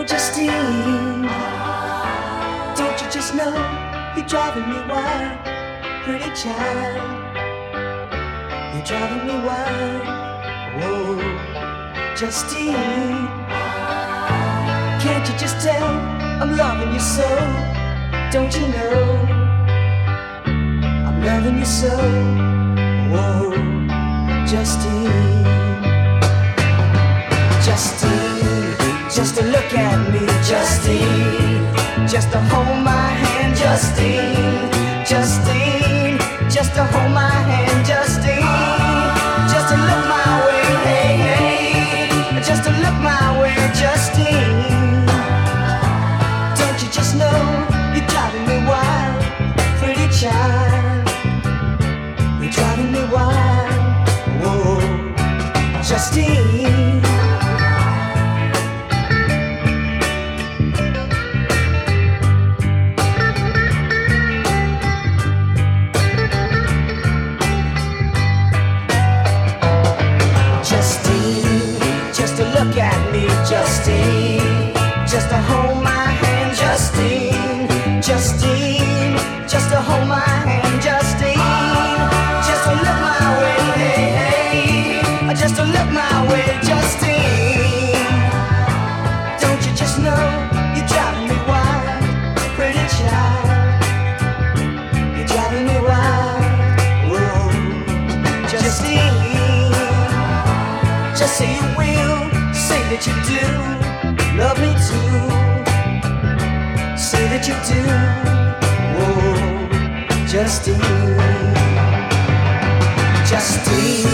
Justine, don't you just know you're driving me wild, pretty child. You're driving me wild, whoa, Justine. Can't you just tell I'm loving you so? Don't you know I'm loving you so, whoa, Justine. Justine, just to look at me, Justine, just to hold my hand, Justine, Justine, just to hold my hand, Justine, just to look my way, hey, hey, just to look my way, Justine. Don't you just know you're driving me wild, pretty child, you're driving me wild, whoa, Justine. Look at me, Justine, just to hold my hand, Justine, Justine, just to hold my hand, Justine, just to look my way, hey, hey, just to look my way, Justine. Don't you just know you're driving me wild, pretty child, you're driving me wild, whoa, Justine, just say you will. Say that you do love me too. Say that you do, whoa, Justine, Justine.